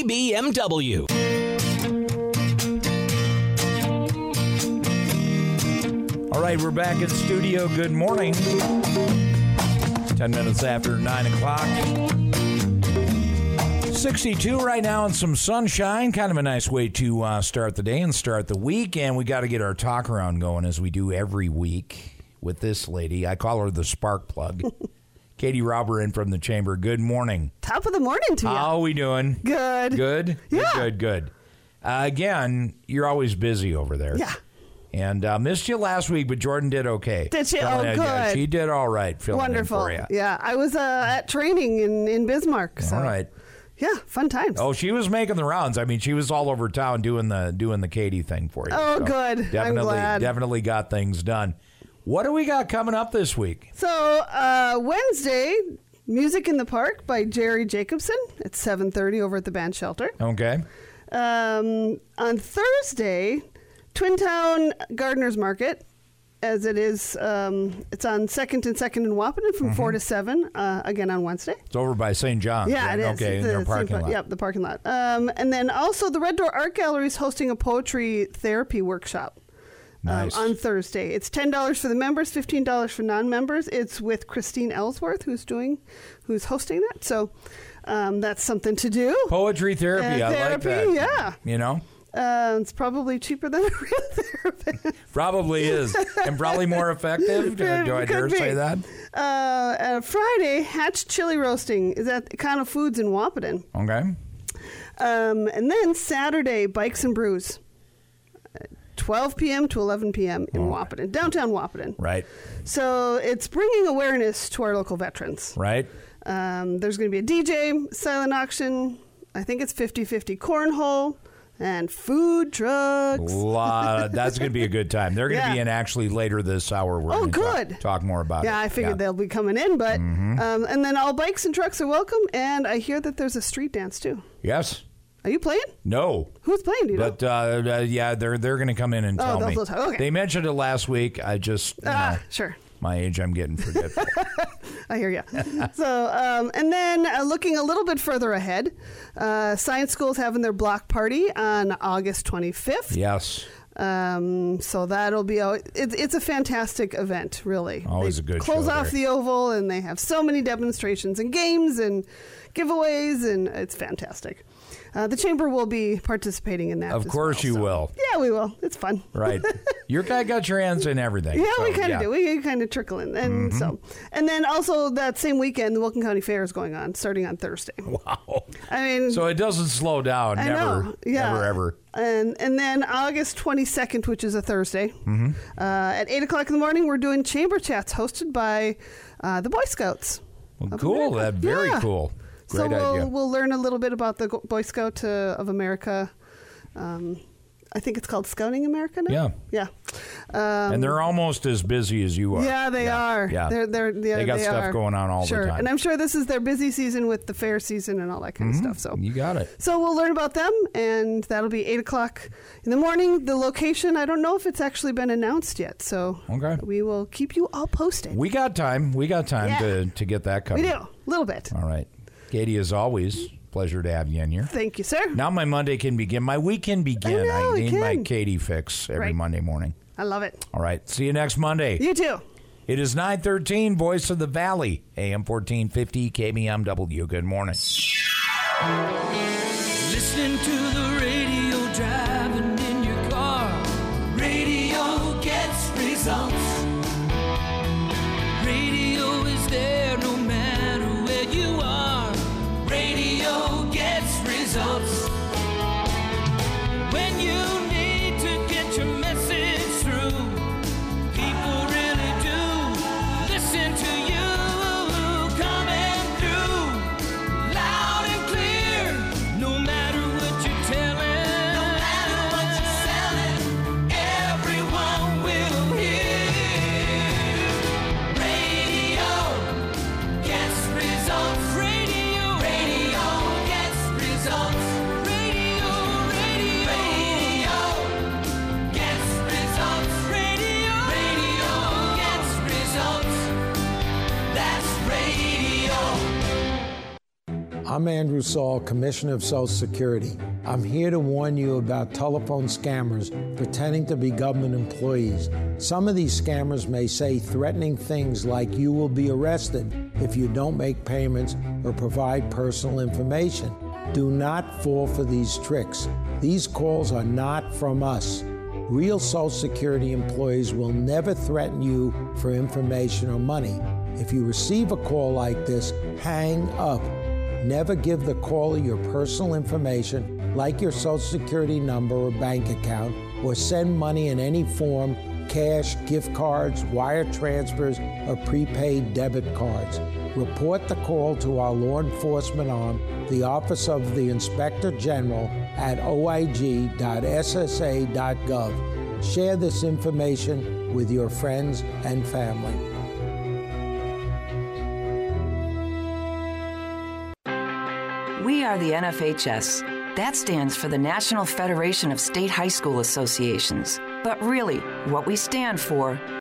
KBMW. All right, we're back in studio. Good morning. 10 minutes after 9 o'clock. 62 right now and some sunshine. Kind of a nice way to start the day and start the week. And we got to get our talk around going as we do every week with this lady. I call her the spark plug. Katie Rauber in from the chamber. Good morning. Top of the morning to you. How are we doing? Good. Good? Yeah. Good. Again, you're always busy over there. Yeah. And missed you last week, but Jordan did okay. Did she? Oh, good. Yeah, she did all right. Wonderful. In for you. Yeah, I was at training in Bismarck. So. All right. Yeah, fun times. Oh, she was making the rounds. I mean, she was all over town doing the Katie thing for you. Oh, so good. I'm glad. Definitely got things done. What do we got coming up this week? So Wednesday, Music in the Park by Jerry Jacobson at 7:30 over at the band shelter. Okay. On Thursday, Twin Town Gardeners Market, as it is, it's on 2nd and 2nd in Wahpeton from 4 to 7, again on Wednesday. It's over by St. John's. Yeah, right? it is. Okay, in their parking lot. Yep, the parking lot. And then also the Red Door Art Gallery is hosting a poetry therapy workshop. Nice. On Thursday. It's $10 for the members, $15 for non-members. It's with Christine Ellsworth, who's hosting that. So that's something to do. Poetry therapy. I like that. Yeah. You know? It's probably cheaper than a real therapist. Probably is. And probably more effective. Do I dare say that? Friday, Hatch Chili Roasting is at Econo Foods in Wahpeton. Okay. And then Saturday, Bikes and Brews. 12 p.m. to 11 p.m. in Wahpeton, downtown Wahpeton. Right. So it's bringing awareness to our local veterans. Right. There's going to be a DJ, silent auction. I think it's 50-50 cornhole and food trucks. That's going to be a good time. They're going to be in actually later this hour. We're going to talk more about it. Yeah, I figured they'll be coming in. But and then all bikes and trucks are welcome. And I hear that there's a street dance, too. Yes. Are you playing? No. Who's playing? Do you know? But yeah, they're going to come in and tell me. Okay. They mentioned it last week. I just sure. My age, I'm getting forgetful. I hear you. So, and then looking a little bit further ahead, Science School's having their block party on August 25th. Yes. So that'll be it's a fantastic event, really. Always a good show. Close off the oval, and they have so many demonstrations and games and giveaways, and it's fantastic. The chamber will be participating in that. Of course you will. Yeah, we will. It's fun. Right. Your guy got your hands in everything. Yeah, we kind of do. We kind of trickle in. And and then also that same weekend, the Wilkin County Fair is going on, starting on Thursday. Wow. I mean. So it doesn't slow down. Never, ever. And then August 22nd, which is a Thursday, at 8 o'clock in the morning, we're doing Chamber Chats hosted by the Boy Scouts. Well, cool. That's very cool. Great idea. We'll learn a little bit about the Boy Scout of America. I think it's called Scouting America now. Yeah. And they're almost as busy as you are. Yeah, they are. Yeah. They got stuff going on all the time. And I'm sure this is their busy season with the fair season and all that kind of stuff. So you got it. So we'll learn about them, and that'll be 8 o'clock in the morning. The location, I don't know if it's actually been announced yet. So we will keep you all posted. We got time. To get that covered. We do. A little bit. All right. Katie, as always, pleasure to have you in here. Thank you, sir. Now my Monday can begin. My week can begin. I need my Katie fix every Monday morning. I love it. All right. See you next Monday. You too. It is 9:13, Voice of the Valley, AM 1450, KBMW. Good morning. Listening to the radio, driving in your car. Radio gets results. Radio is there no matter where you are. Radio gets results. When you need to get your message through, people really do listen to you. Coming through loud and clear, no matter what you're telling. No matter I'm Andrew Saul, Commissioner of Social Security. I'm here to warn you about telephone scammers pretending to be government employees. Some of these scammers may say threatening things like you will be arrested if you don't make payments or provide personal information. Do not fall for these tricks. These calls are not from us. Real Social Security employees will never threaten you for information or money. If you receive a call like this, hang up. Never give the caller your personal information, like your Social Security number or bank account, or send money in any form, cash, gift cards, wire transfers, or prepaid debit cards. Report the call to our law enforcement arm, the Office of the Inspector General, at oig.ssa.gov. Share this information with your friends and family. We are the NFHS. That stands for the National Federation of State High School Associations. But really, what we stand for